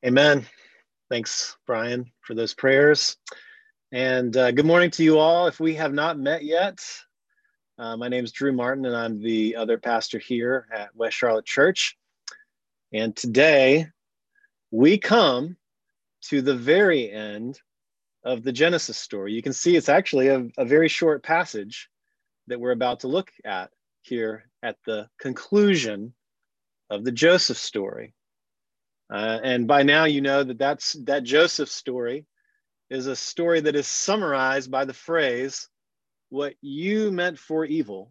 Amen. Thanks, Brian, for those prayers. And good morning to you all. If we have not met yet, my name is Drew Martin, and I'm the other pastor here at West Charlotte Church. And today we come to the very end of the Genesis story. You can see it's actually a very short passage that we're about to look at here at the conclusion of the Joseph story. And by now you know that Joseph story is a story that is summarized by the phrase, "What you meant for evil,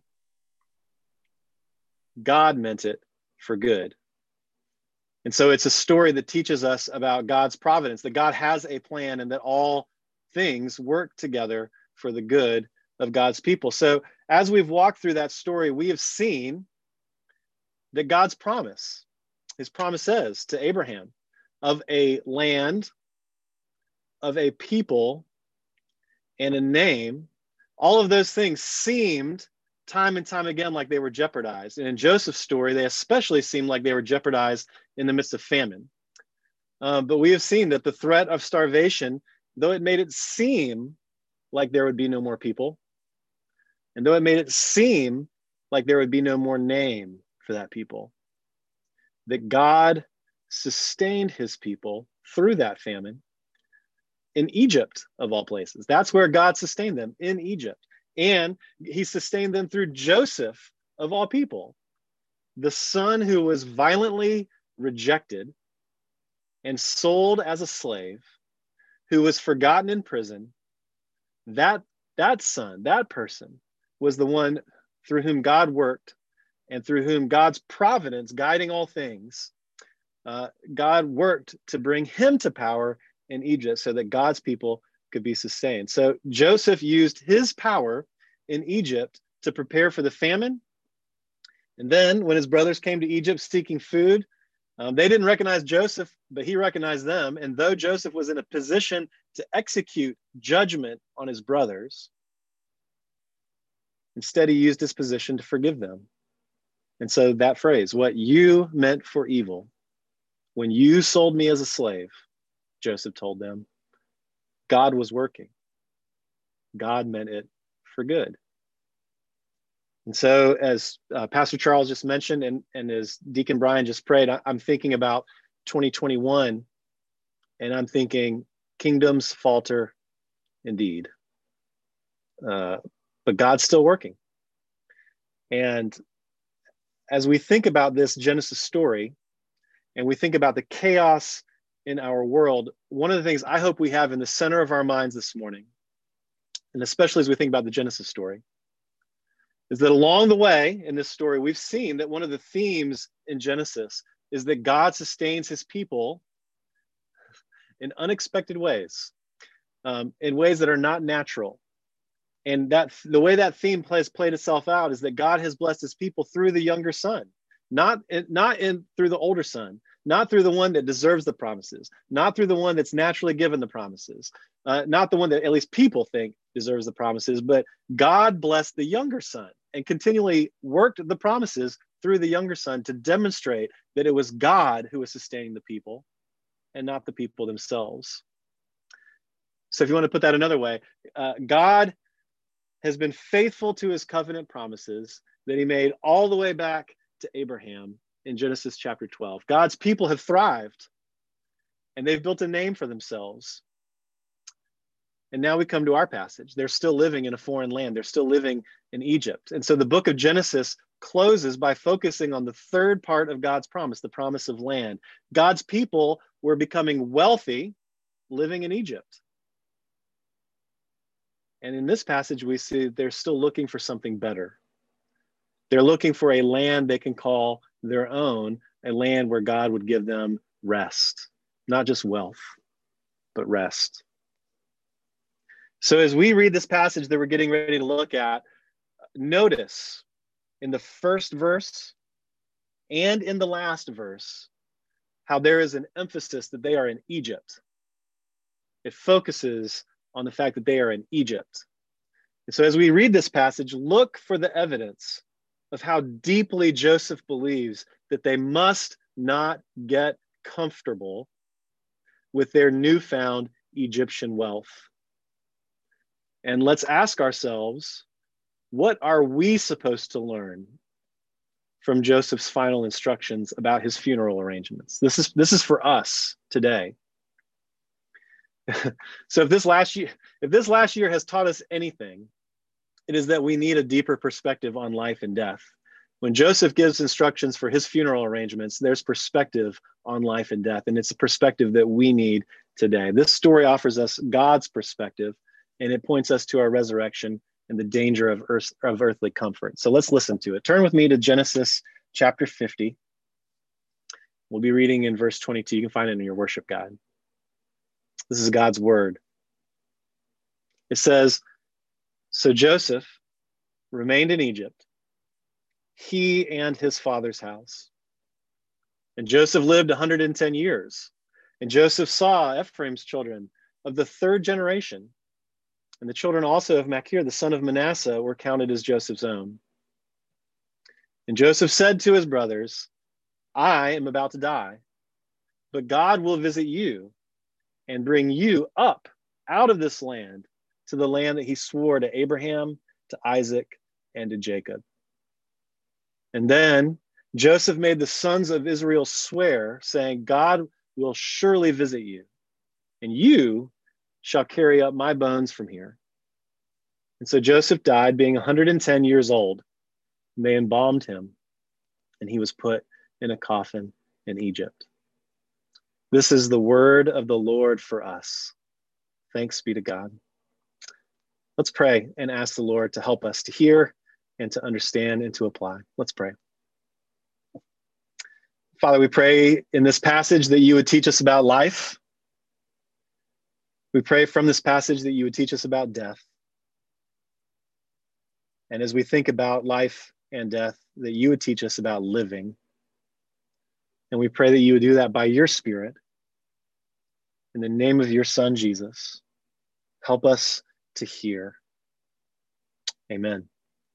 God meant it for good." And so it's a story that teaches us about God's providence, that God has a plan and that all things work together for the good of God's people. So as we've walked through that story, we have seen that God's promise, his promises to Abraham of a land, of a people, and a name, all of those things seemed time and time again like they were jeopardized. And in Joseph's story, they especially seemed like they were jeopardized in the midst of famine. But we have seen that the threat of starvation, though it made it seem like there would be no more people, and though it made it seem like there would be no more name for that people, that God sustained his people through that famine in Egypt, of all places. That's where God sustained them, in Egypt. And he sustained them through Joseph, of all people, the son who was violently rejected and sold as a slave, who was forgotten in prison. That son, that person, was the one through whom God worked and through whom God's providence guiding all things, God worked to bring him to power in Egypt so that God's people could be sustained. So Joseph used his power in Egypt to prepare for the famine. And then when his brothers came to Egypt seeking food, they didn't recognize Joseph, but he recognized them. And though Joseph was in a position to execute judgment on his brothers, instead he used his position to forgive them. And so that phrase, "What you meant for evil, when you sold me as a slave," Joseph told them, God was working. God meant it for good. And so as Pastor Charles just mentioned, and as Deacon Brian just prayed, I'm thinking about 2021, and I'm thinking kingdoms falter indeed. But God's still working. And as we think about this Genesis story, and we think about the chaos in our world, one of the things I hope we have in the center of our minds this morning, and especially as we think about the Genesis story, is that along the way in this story, we've seen that one of the themes in Genesis is that God sustains his people in unexpected ways, in ways that are not natural. And that the way that theme has played itself out is that God has blessed his people through the younger son, not through the older son, not through the one that deserves the promises, not through the one that's naturally given the promises, not the one that at least people think deserves the promises, but God blessed the younger son and continually worked the promises through the younger son to demonstrate that it was God who was sustaining the people and not the people themselves. So if you want to put that another way, God has been faithful to his covenant promises that he made all the way back to Abraham in Genesis chapter 12. God's people have thrived and they've built a name for themselves. And now we come to our passage. They're still living in a foreign land. They're still living in Egypt. And so the book of Genesis closes by focusing on the third part of God's promise, the promise of land. God's people were becoming wealthy living in Egypt. And in this passage, we see they're still looking for something better. They're looking for a land they can call their own, a land where God would give them rest, not just wealth, but rest. So as we read this passage that we're getting ready to look at, notice in the first verse and in the last verse how there is an emphasis that they are in Egypt. It focuses on the fact that they are in Egypt. And so as we read this passage, look for the evidence of how deeply Joseph believes that they must not get comfortable with their newfound Egyptian wealth. And let's ask ourselves, what are we supposed to learn from Joseph's final instructions about his funeral arrangements? This is for us today. So if this last year has taught us anything, it is that we need a deeper perspective on life and death. When Joseph gives instructions for his funeral arrangements, there's perspective on life and death, and it's a perspective that we need today. This story offers us God's perspective, and it points us to our resurrection and the danger of earthly comfort. So let's listen to it. Turn with me to Genesis chapter 50. We'll be reading in verse 22. You can find it in your worship guide. This is God's word. It says, "So Joseph remained in Egypt, he and his father's house. And Joseph lived 110 years. And Joseph saw Ephraim's children of the third generation. And the children also of Machir, the son of Manasseh, were counted as Joseph's own. And Joseph said to his brothers, I am about to die, but God will visit you and bring you up out of this land to the land that he swore to Abraham, to Isaac, and to Jacob." And then Joseph made the sons of Israel swear, saying, God will surely visit you, and you shall carry up my bones from here. And so Joseph died, being 110 years old, and they embalmed him, and he was put in a coffin in Egypt. This is the word of the Lord for us. Thanks be to God. Let's pray and ask the Lord to help us to hear and to understand and to apply. Let's pray. Father, we pray in this passage that you would teach us about life. We pray from this passage that you would teach us about death. And as we think about life and death, that you would teach us about living. And we pray that you would do that by your Spirit. In the name of your Son, Jesus, help us to hear. Amen.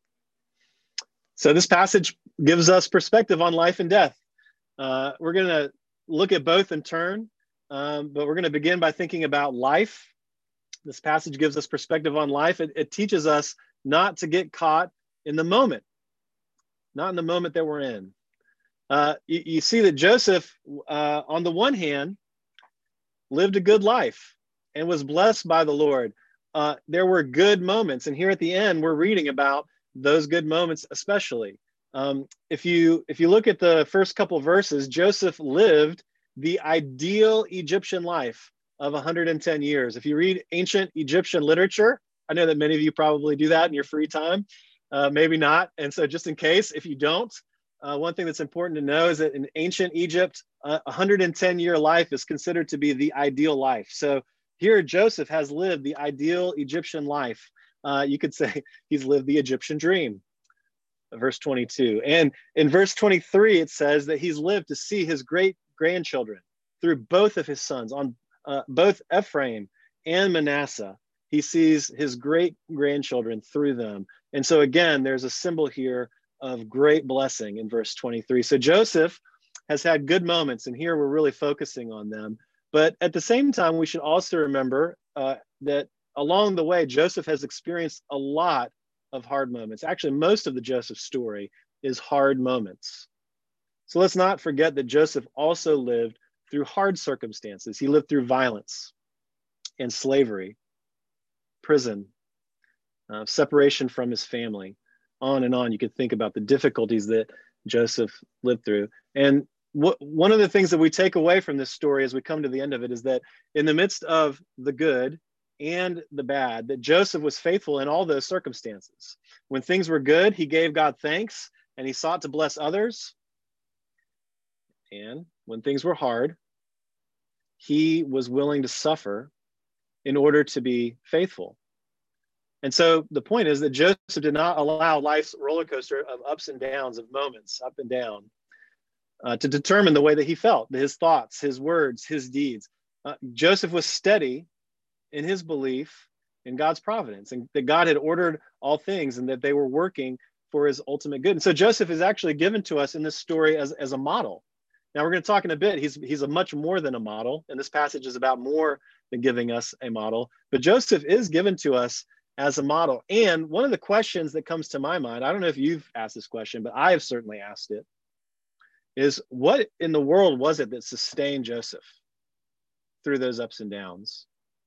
So this passage gives us perspective on life and death. We're going to look at both in turn, but we're going to begin by thinking about life. This passage gives us perspective on life. It teaches us not to get caught in the moment, not in the moment that we're in. You see that Joseph, on the one hand, lived a good life and was blessed by the Lord. There were good moments, and here at the end, we're reading about those good moments especially. If you look at the first couple verses, Joseph lived the ideal Egyptian life of 110 years. If you read ancient Egyptian literature, I know that many of you probably do that in your free time, maybe not. And so just in case, if you don't, one thing that's important to know is that in ancient Egypt, 110-year life is considered to be the ideal life. So here Joseph has lived the ideal Egyptian life. You could say he's lived the Egyptian dream. Verse 22. And in verse 23, it says that he's lived to see his great grandchildren through both of his sons, on both Ephraim and Manasseh. He sees his great grandchildren through them. And so again, there's a symbol here of great blessing in verse 23. So Joseph has had good moments, and here we're really focusing on them. But at the same time, we should also remember that along the way, Joseph has experienced a lot of hard moments. Actually, most of the Joseph story is hard moments. So let's not forget that Joseph also lived through hard circumstances. He lived through violence and slavery, prison, separation from his family, on and on. You could think about the difficulties that Joseph lived through. And one of the things that we take away from this story as we come to the end of it is that in the midst of the good and the bad, that Joseph was faithful in all those circumstances. When things were good, he gave God thanks and he sought to bless others. And when things were hard, he was willing to suffer in order to be faithful. And so the point is that Joseph did not allow life's roller coaster of ups and downs, of moments up and down, to determine the way that he felt, his thoughts, his words, his deeds. Joseph was steady in his belief in God's providence and that God had ordered all things and that they were working for his ultimate good. And so Joseph is actually given to us in this story as a model. Now we're going to talk in a bit. He's a much more than a model, and this passage is about more than giving us a model. But Joseph is given to us as a model. And one of the questions that comes to my mind, I don't know if you've asked this question, but I have certainly asked it, is what in the world was it that sustained Joseph through those ups and downs?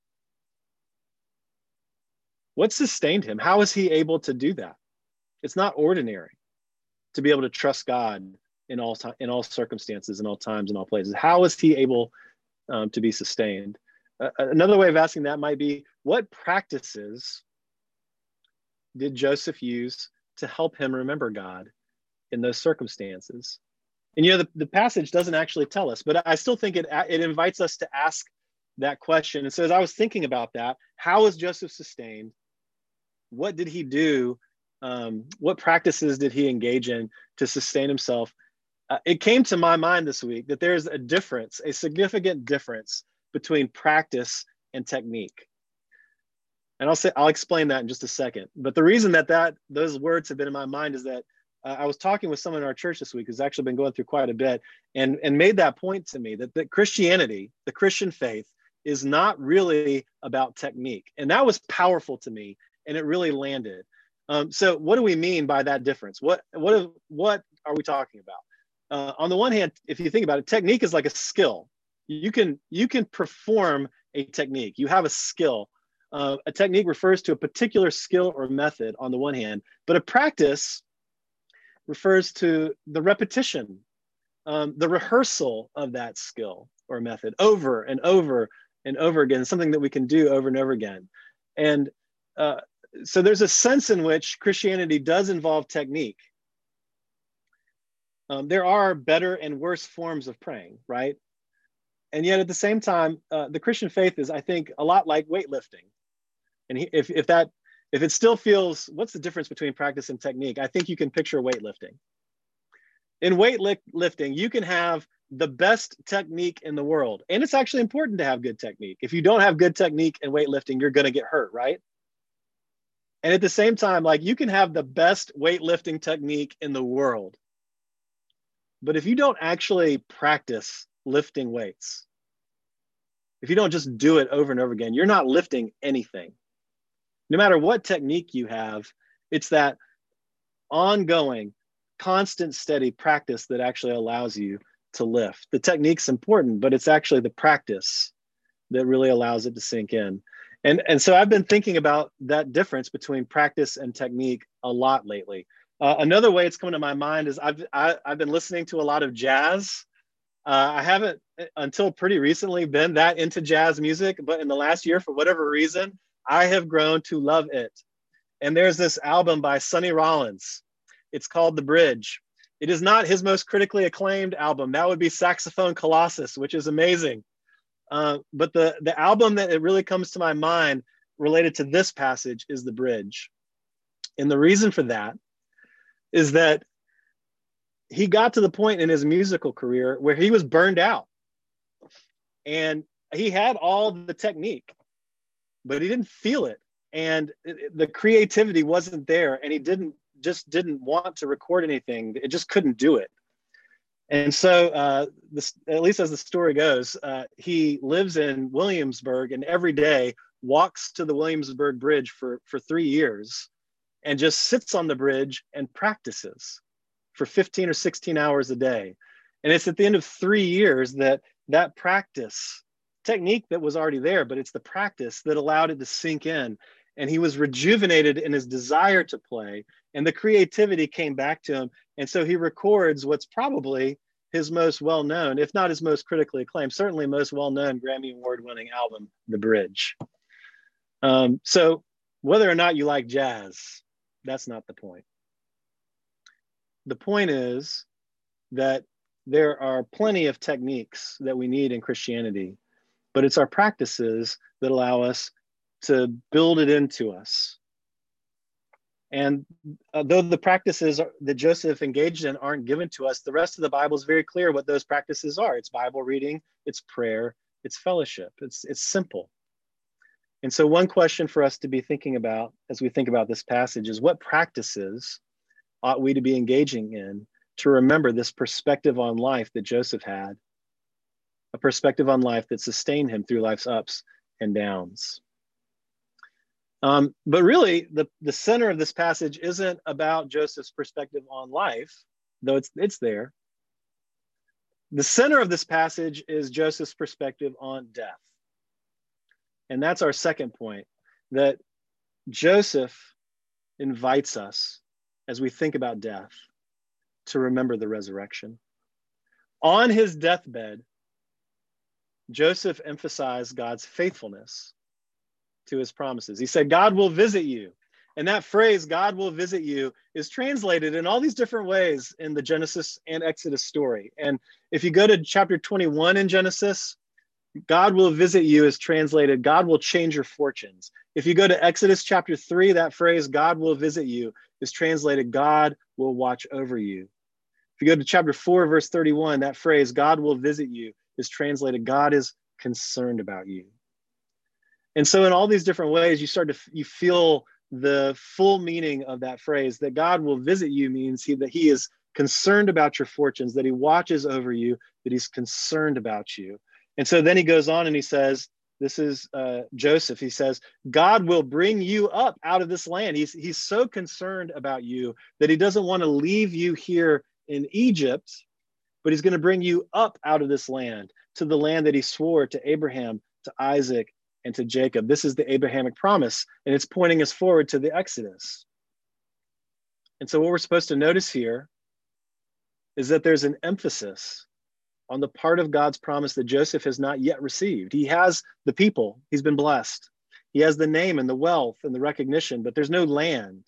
What sustained him? How is he able to do that? It's not ordinary to be able to trust God in all circumstances, in all times, in all places. How is he able to be sustained? Another way of asking that might be, what practices did Joseph use to help him remember God in those circumstances? And the passage doesn't actually tell us, but I still think it invites us to ask that question. And so as I was thinking about that, how was Joseph sustained? What did he do? What practices did he engage in to sustain himself? It came to my mind this week that there's a difference, a significant difference between practice and technique. And I'll explain that in just a second. But the reason that those words have been in my mind is that I was talking with someone in our church this week who's actually been going through quite a bit and made that point to me that Christianity, the Christian faith, is not really about technique. And that was powerful to me, and it really landed. So what do we mean by that difference? What are we talking about? On the one hand, if you think about it, technique is like a skill. You can perform a technique. You have a skill. A technique refers to a particular skill or method on the one hand, but a practice refers to the repetition, the rehearsal of that skill or method over and over and over again, something that we can do over and over again. And so there's a sense in which Christianity does involve technique. There are better and worse forms of praying, right? And yet at the same time, the Christian faith is, I think, a lot like weightlifting. And if it still feels, what's the difference between practice and technique? I think you can picture weightlifting. In weightlifting, you can have the best technique in the world. And it's actually important to have good technique. If you don't have good technique in weightlifting, you're going to get hurt, right? And at the same time, like, you can have the best weightlifting technique in the world. But if you don't actually practice lifting weights, if you don't just do it over and over again, you're not lifting anything. No matter what technique you have, it's that ongoing, constant, steady practice that actually allows you to lift. The technique's important, but it's actually the practice that really allows it to sink in. And so I've been thinking about that difference between practice and technique a lot lately. Another way it's come to my mind is I've been listening to a lot of jazz. I haven't until pretty recently been that into jazz music, but in the last year, for whatever reason, I have grown to love it. And there's this album by Sonny Rollins. It's called The Bridge. It is not his most critically acclaimed album. That would be Saxophone Colossus, which is amazing. But the album that it really comes to my mind related to this passage is The Bridge. And the reason for that is that he got to the point in his musical career where he was burned out. And he had all the technique, but he didn't feel it. And the creativity wasn't there. And he didn't want to record anything. It just couldn't do it. And so, at least as the story goes, he lives in Williamsburg and every day walks to the Williamsburg Bridge for 3 years and just sits on the bridge and practices for 15 or 16 hours a day. And it's at the end of 3 years that practice, technique that was already there, but it's the practice that allowed it to sink in. And he was rejuvenated in his desire to play, and the creativity came back to him. And so he records what's probably his most well-known, if not his most critically acclaimed, certainly most well-known Grammy Award-winning album, The Bridge. So whether or not you like jazz, that's not the point. The point is that there are plenty of techniques that we need in Christianity, but it's our practices that allow us to build it into us. And though the practices that Joseph engaged in aren't given to us, the rest of the Bible is very clear what those practices are. It's Bible reading, it's prayer, it's fellowship. It's simple. And so one question for us to be thinking about as we think about this passage is, what practices ought we to be engaging in to remember this perspective on life that Joseph had, a perspective on life that sustained him through life's ups and downs. But really, the center of this passage isn't about Joseph's perspective on life, though it's there. The center of this passage is Joseph's perspective on death. And that's our second point, that Joseph invites us, as we think about death, to remember the resurrection. On his deathbed, Joseph emphasized God's faithfulness to his promises. He said, God will visit you. And that phrase, God will visit you, is translated in all these different ways in the Genesis and Exodus story. And if you go to chapter 21 in Genesis, God will visit you is translated, God will change your fortunes. If you go to Exodus chapter 3, that phrase, God will visit you, is translated, God will watch over you. If you go to chapter 4, verse 31, that phrase, God will visit you, is translated, God is concerned about you. And so in all these different ways, you feel the full meaning of that phrase, that God will visit you means that he is concerned about your fortunes, that he watches over you, that he's concerned about you. And so then he goes on and he says, this is Joseph, he says, God will bring you up out of this land. He's so concerned about you that he doesn't want to leave you here in Egypt, but he's going to bring you up out of this land to the land that he swore to Abraham, to Isaac, and to Jacob. This is the Abrahamic promise, and it's pointing us forward to the Exodus. And so what we're supposed to notice here is that there's an emphasis on the part of God's promise that Joseph has not yet received. He has the people, he's been blessed. He has the name and the wealth and the recognition, but there's no land.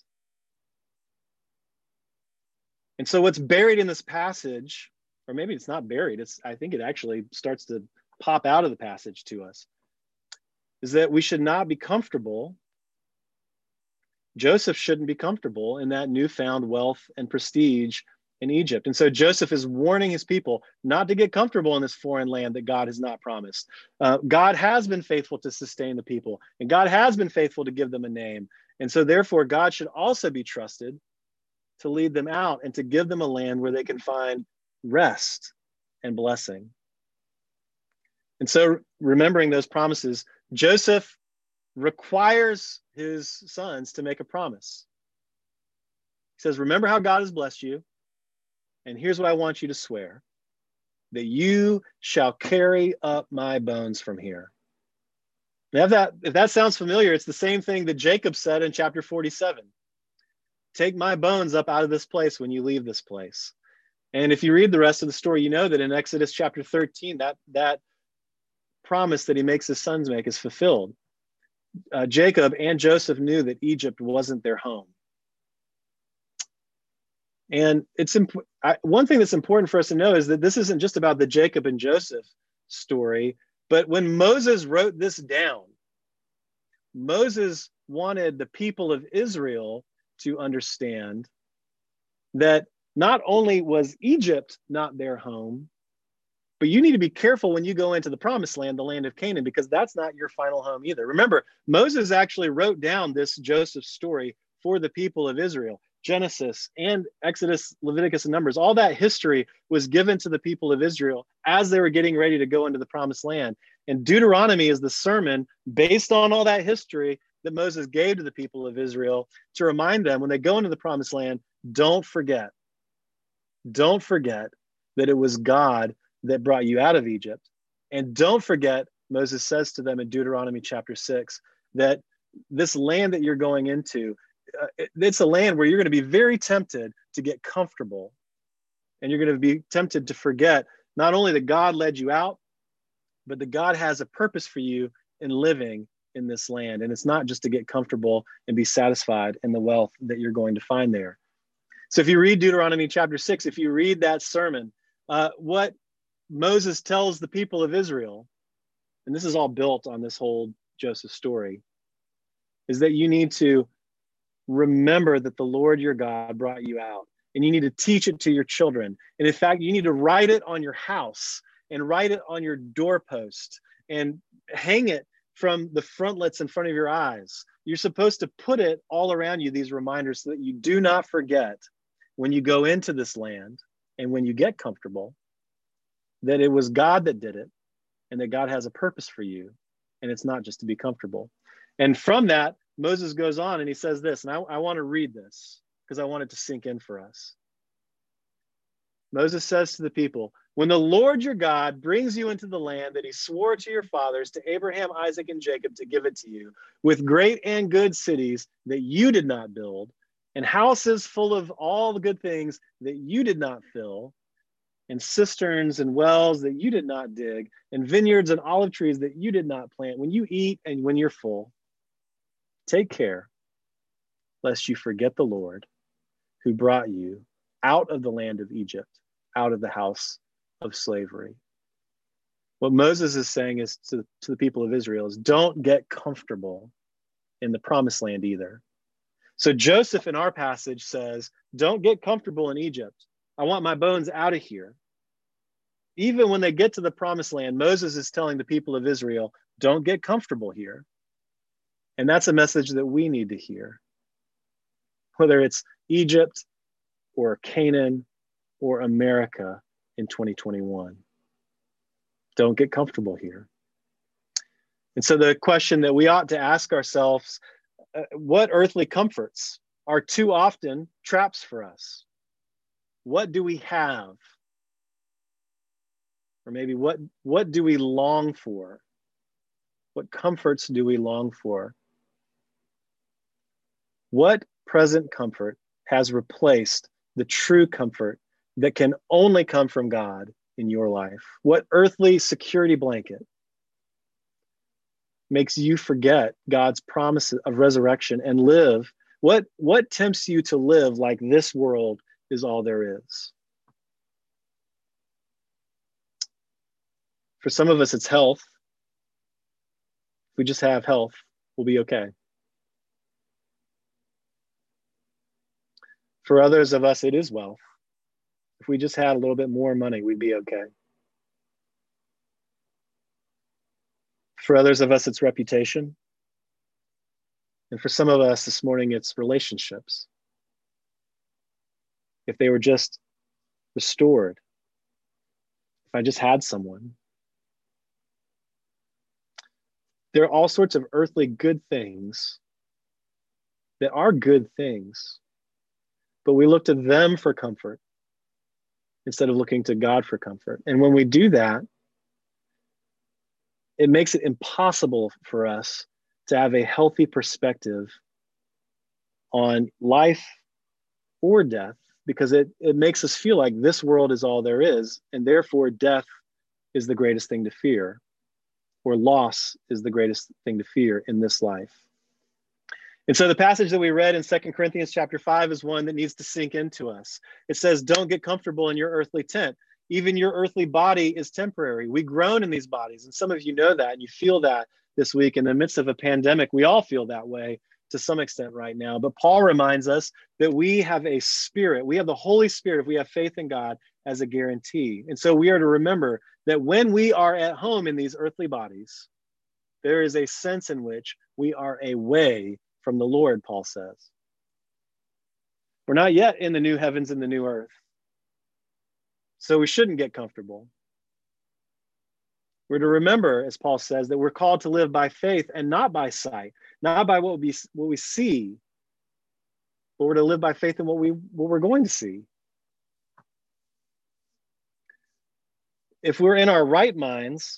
And so what's buried in this passage, or maybe it's not buried, I think it actually starts to pop out of the passage to us, is that we should not be comfortable. Joseph shouldn't be comfortable in that newfound wealth and prestige in Egypt. And so Joseph is warning his people not to get comfortable in this foreign land that God has not promised. God has been faithful to sustain the people, and God has been faithful to give them a name. And so therefore, God should also be trusted to lead them out and to give them a land where they can find rest and blessing. And so remembering those promises, Joseph requires his sons to make a promise. He says, remember how God has blessed you, and here's what I want you to swear, that you shall carry up my bones from here. Now, if that sounds familiar, it's the same thing that Jacob said in chapter 47. Take my bones up out of this place when you leave this place. And if you read the rest of the story, you know that in Exodus chapter 13, that promise that he makes his sons make is fulfilled. Jacob and Joseph knew that Egypt wasn't their home. And one thing that's important for us to know is that this isn't just about the Jacob and Joseph story, but when Moses wrote this down, Moses wanted the people of Israel to understand that not only was Egypt not their home, but you need to be careful when you go into the promised land, the land of Canaan, because that's not your final home either. Remember, Moses actually wrote down this Joseph story for the people of Israel. Genesis and Exodus, Leviticus, and Numbers, all that history was given to the people of Israel as they were getting ready to go into the promised land. And Deuteronomy is the sermon based on all that history that Moses gave to the people of Israel to remind them when they go into the promised land, don't forget that it was God that brought you out of Egypt. And don't forget, Moses says to them in Deuteronomy chapter 6, that this land that you're going into, it's a land where you're going to be very tempted to get comfortable. And you're going to be tempted to forget not only that God led you out, but that God has a purpose for you in living in this land. And it's not just to get comfortable and be satisfied in the wealth that you're going to find there. So if you read Deuteronomy chapter 6, if you read that sermon, what Moses tells the people of Israel, and this is all built on this whole Joseph story, is that you need to remember that the Lord your God brought you out, and you need to teach it to your children. And in fact, you need to write it on your house and write it on your doorpost and hang it from the frontlets in front of your eyes. You're supposed to put it all around you, these reminders, so that you do not forget when you go into this land And when you get comfortable, that it was God that did it, and that God has a purpose for you, and it's not just to be comfortable. And from that, Moses goes on and he says this, and I want to read this because I want it to sink in for us. Moses says to the people, when the Lord your God brings you into the land that he swore to your fathers, to Abraham, Isaac, and Jacob, to give it to you, with great and good cities that you did not build, and houses full of all the good things that you did not fill, and cisterns and wells that you did not dig, and vineyards and olive trees that you did not plant, when you eat and when you're full, take care lest you forget the Lord who brought you out of the land of Egypt, out of the house of slavery. What Moses is saying is to the people of Israel is don't get comfortable in the promised land either. So Joseph in our passage says, don't get comfortable in Egypt. I want my bones out of here. Even when they get to the promised land, Moses is telling the people of Israel, don't get comfortable here. And that's a message that we need to hear. Whether it's Egypt or Canaan or America in 2021. Don't get comfortable here. And so the question that we ought to ask ourselves, what earthly comforts are too often traps for us? What do we have? Or maybe what do we long for? What comforts do we long for? What present comfort has replaced the true comfort that can only come from God in your life? What earthly security blanket makes you forget God's promise of resurrection and live? What tempts you to live like this world is all there is? For some of us, it's health. If we just have health, we'll be okay. For others of us, it is wealth. If we just had a little bit more money, we'd be okay. For others of us, it's reputation. And for some of us this morning, it's relationships. If they were just restored, if I just had someone. There are all sorts of earthly good things that are good things, but we look to them for comfort instead of looking to God for comfort. And when we do that, it makes it impossible for us to have a healthy perspective on life or death, because it makes us feel like this world is all there is, and therefore death is the greatest thing to fear, or loss is the greatest thing to fear in this life. And so the passage that we read in 2 Corinthians chapter 5 is one that needs to sink into us. It says, don't get comfortable in your earthly tent. Even your earthly body is temporary. We groan in these bodies. And some of you know that and you feel that this week in the midst of a pandemic. We all feel that way to some extent right now. But Paul reminds us that we have a spirit. We have the Holy Spirit if we have faith in God as a guarantee. And so we are to remember that when we are at home in these earthly bodies, there is a sense in which we are away from the Lord, Paul says. We're not yet in the new heavens and the new earth. So we shouldn't get comfortable. We're to remember, as Paul says, that we're called to live by faith and not by sight, not by what we see, but we're to live by faith in what we're going to see. If we're in our right minds,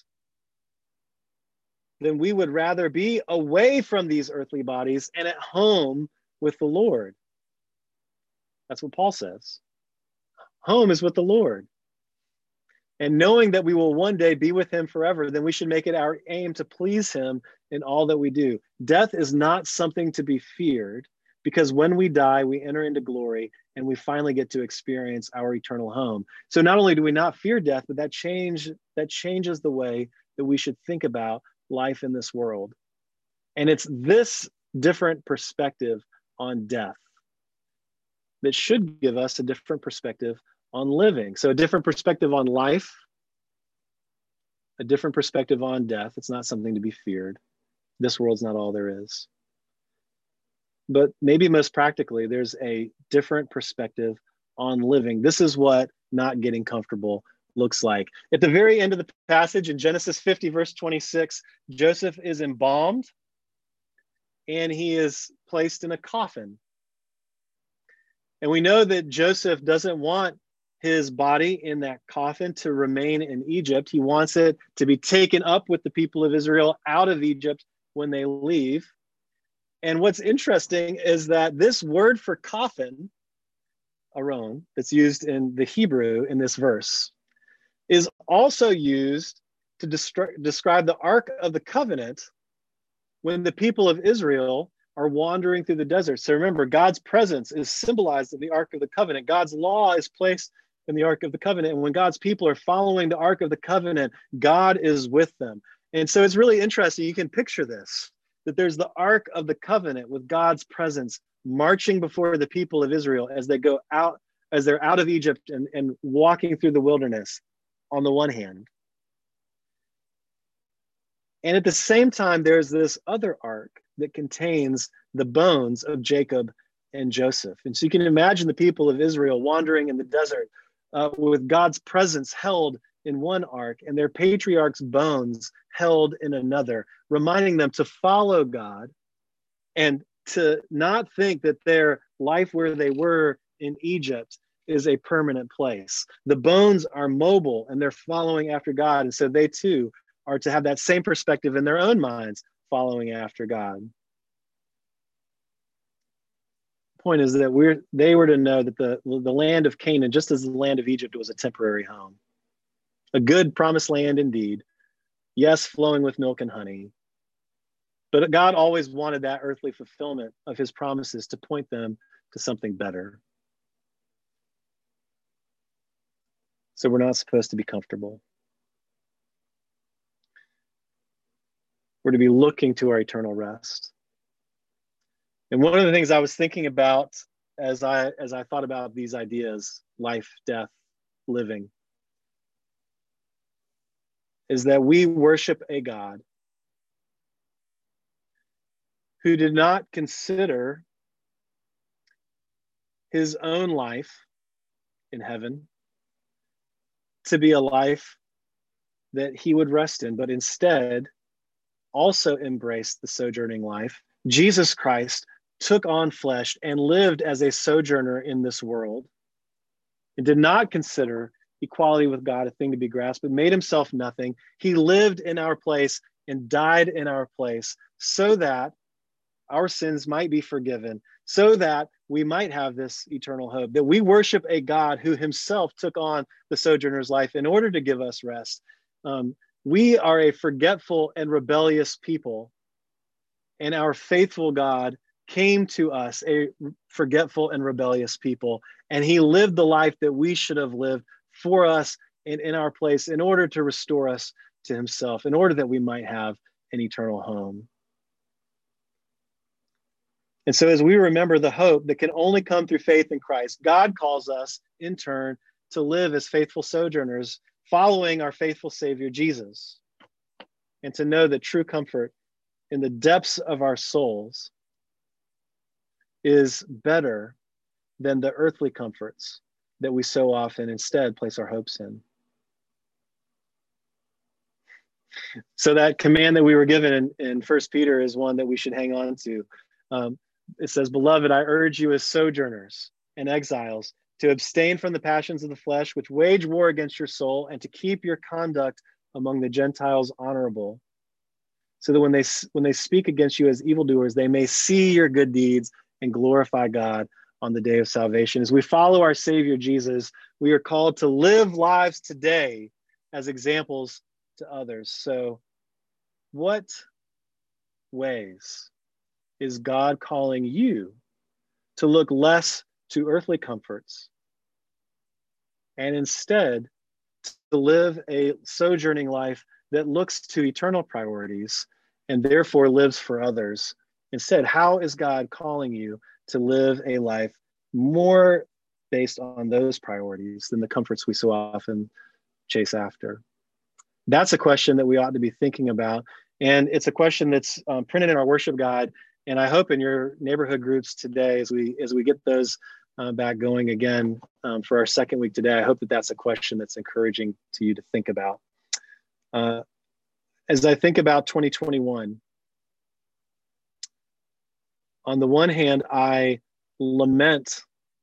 then we would rather be away from these earthly bodies and at home with the Lord. That's what Paul says. Home is with the Lord. And knowing that we will one day be with him forever, then we should make it our aim to please him in all that we do. Death is not something to be feared, because when we die, we enter into glory and we finally get to experience our eternal home. So not only do we not fear death, but that changes the way that we should think about life in this world. And it's this different perspective on death that should give us a different perspective on living. So a different perspective on life, a different perspective on death. It's not something to be feared. This world's not all there is. But maybe most practically, there's a different perspective on living. This is what not getting comfortable looks like. At the very end of the passage in Genesis 50, verse 26, Joseph is embalmed and he is placed in a coffin. And we know that Joseph doesn't want his body in that coffin to remain in Egypt. He wants it to be taken up with the people of Israel out of Egypt when they leave. And what's interesting is that this word for coffin, aron, that's used in the Hebrew in this verse, is also used to describe the Ark of the Covenant when the people of Israel are wandering through the desert. So remember, God's presence is symbolized in the Ark of the Covenant. God's law is placed in the Ark of the Covenant. And when God's people are following the Ark of the Covenant, God is with them. And so it's really interesting. You can picture this, that there's the Ark of the Covenant with God's presence marching before the people of Israel as they go out, as they're out of Egypt and walking through the wilderness on the one hand. And at the same time, there's this other ark that contains the bones of Jacob and Joseph. And so you can imagine the people of Israel wandering in the desert with God's presence held in one ark and their patriarch's bones held in another, reminding them to follow God and to not think that their life where they were in Egypt is a permanent place. The bones are mobile and they're following after God. And so they too are to have that same perspective in their own minds, following after God. The point is that they were to know that the land of Canaan, just as the land of Egypt, was a temporary home. A good promised land indeed. Yes, flowing with milk and honey. But God always wanted that earthly fulfillment of his promises to point them to something better. So we're not supposed to be comfortable. We're to be looking to our eternal rest. And one of the things I was thinking about as I thought about these ideas, life, death, living, is that we worship a God who did not consider his own life in heaven to be a life that he would rest in, but instead also embraced the sojourning life. Jesus Christ took on flesh and lived as a sojourner in this world and did not consider equality with God a thing to be grasped, but made himself nothing. He lived in our place and died in our place so that our sins might be forgiven, so that we might have this eternal hope, that we worship a God who himself took on the sojourner's life in order to give us rest. We are a forgetful and rebellious people, and our faithful God came to us, a forgetful and rebellious people, and he lived the life that we should have lived for us and in our place in order to restore us to himself, in order that we might have an eternal home. And so as we remember the hope that can only come through faith in Christ, God calls us in turn to live as faithful sojourners, following our faithful Savior, Jesus, and to know that true comfort in the depths of our souls is better than the earthly comforts that we so often instead place our hopes in. So that command that we were given in 1 Peter is one that we should hang on to. It says, "Beloved, I urge you as sojourners and exiles to abstain from the passions of the flesh, which wage war against your soul, and to keep your conduct among the Gentiles honorable, so that when they speak against you as evildoers, they may see your good deeds and glorify God on the day of salvation." As we follow our Savior Jesus, we are called to live lives today as examples to others. So what ways is God calling you to look less to earthly comforts and instead to live a sojourning life that looks to eternal priorities and therefore lives for others? Instead, how is God calling you to live a life more based on those priorities than the comforts we so often chase after? That's a question that we ought to be thinking about. And it's a question that's printed in our worship guide. And I hope in your neighborhood groups today, as we get those back going again for our second week today. I hope that that's a question that's encouraging to you to think about. As I think about 2021, on the one hand, I lament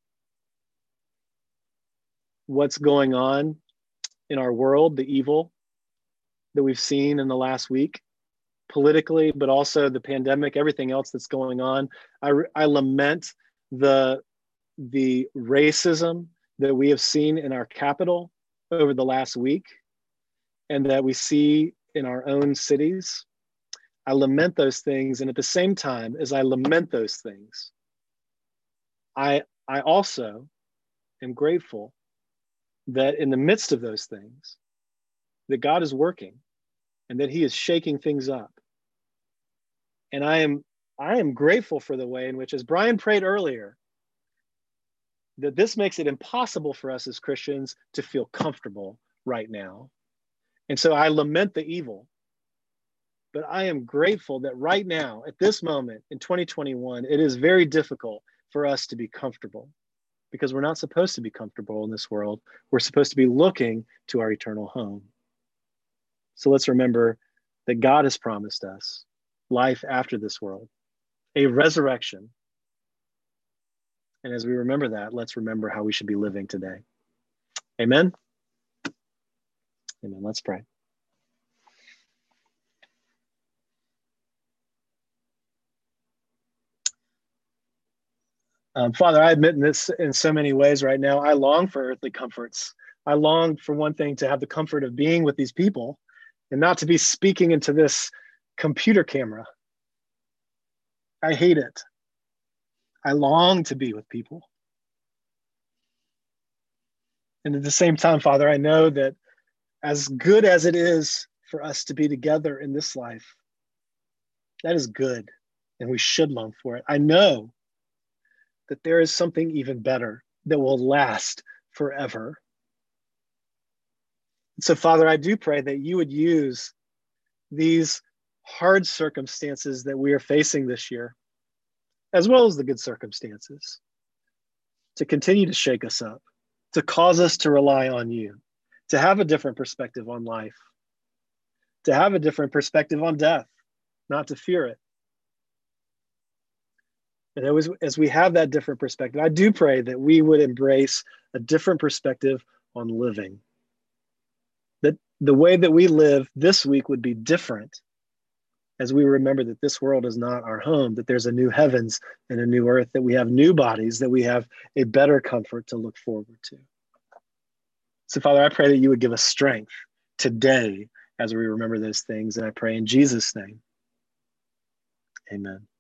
what's going on in our world, the evil that we've seen in the last week, politically, but also the pandemic, everything else that's going on. I lament the racism that we have seen in our capital over the last week and that we see in our own cities. I lament those things. And at the same time, as I lament those things, I also am grateful that in the midst of those things, that God is working and that he is shaking things up. And I am grateful for the way in which, as Brian prayed earlier, that this makes it impossible for us as Christians to feel comfortable right now. And so I lament the evil, but I am grateful that right now, at this moment in 2021, it is very difficult for us to be comfortable because we're not supposed to be comfortable in this world. We're supposed to be looking to our eternal home. So let's remember that God has promised us life after this world, a resurrection. And as we remember that, let's remember how we should be living today. Amen. Amen. Let's pray. Father, I admit this in so many ways right now. I long for earthly comforts. I long for one thing, to have the comfort of being with these people and not to be speaking into this computer camera. I hate it. I long to be with people. And at the same time, Father, I know that as good as it is for us to be together in this life, that is good, and we should long for it. I know that there is something even better that will last forever. So, Father, I do pray that you would use these hard circumstances that we are facing this year, as well as the good circumstances, to continue to shake us up, to cause us to rely on you, to have a different perspective on life, to have a different perspective on death, not to fear it. And as we have that different perspective, I do pray that we would embrace a different perspective on living. That the way that we live this week would be different as we remember that this world is not our home, that there's a new heavens and a new earth, that we have new bodies, that we have a better comfort to look forward to. So, Father, I pray that you would give us strength today as we remember those things. And I pray in Jesus' name, amen.